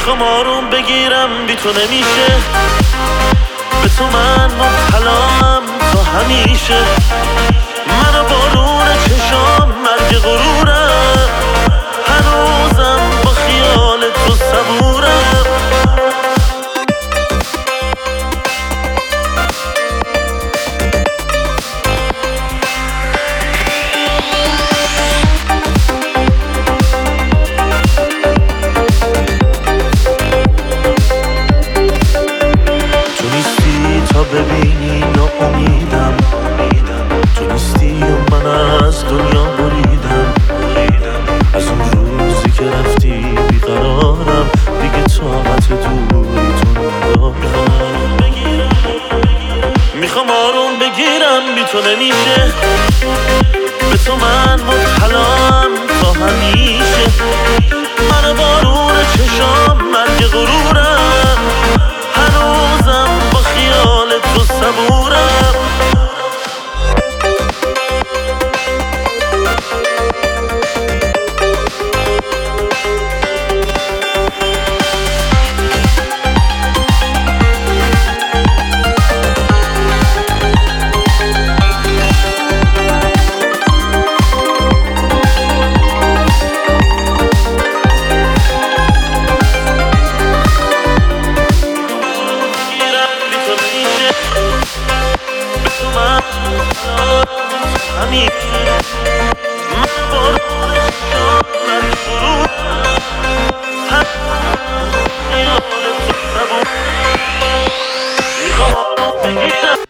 میخوام آروم بگیرم بی تو نمیشه، به تو من مبتلام تا همیشه. منو بارون چشام مرگ غرورم، هنوزم با خیال تو صبورم. تا ببینی ناامیدم، تو نیستی و من از دنیا بریدم. از اون روزی که رفتی بیقرارم، دیگه طاقت دوری تو ندارم. میخوام آروم بگیرم بی تو نمیشه، به تو من مبتلام تا همیشه. من بارون چشام مرگ غرورم، هنوزم با خیال تو صبورم. میخوام